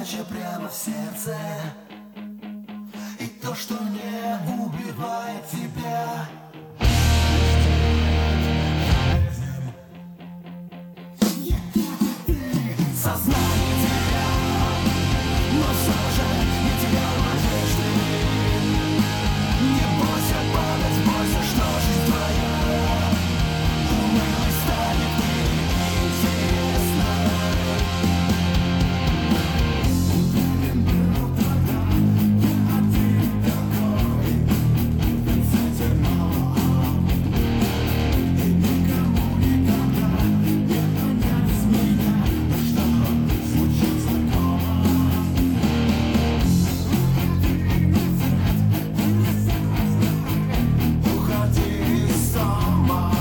неудача прямо в сердце, и то, что не убивает тебя. Сознание терял, но все же не терял надежды. Не бойся падать, бойся, что жизнь твоя унылой станет неинтересной. Уверен был тогда, я один такой, действительно, и никому никогда не понять меня, что звучит знакомо. Уходи сама.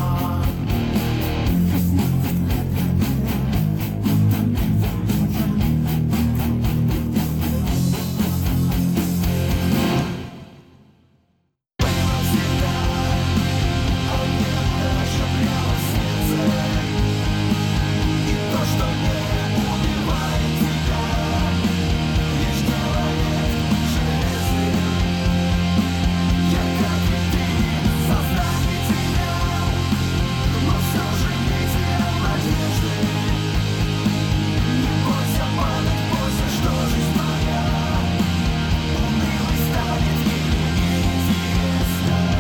Неудача прямо в сердце, и то, что не убивает тебя, лишь делает железным. Я, как и ты, сознание терял, но все же не терял надежды. Не бойся падать, бойся, что жизнь твоя унылой станет неинтересной.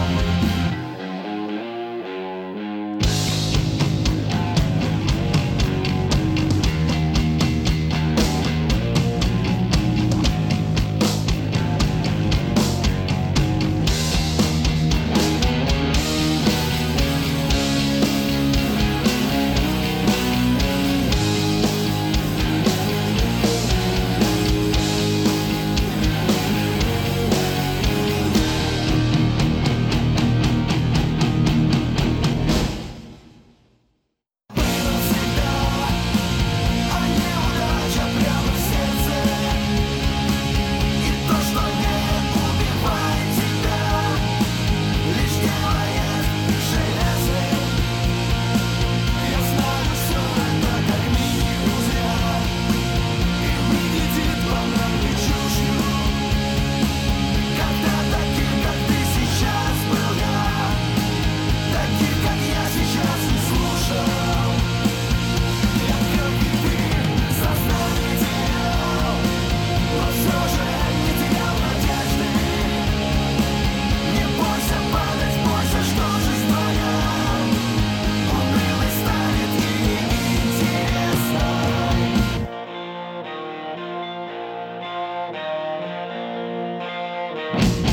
Неудача прямо в сердце, и то, что не убивает тебя, лишь делает железным. Я знаю, все это как мини-друзья, и выглядит банальной чушью, когда таких, как ты сейчас был я, таких, как я сейчас не слушал. Я, как и ты, сознание терял, но все же не терял надежды. Не бойся падать, бойся, что жизнь твоя унылой станет неинтересной.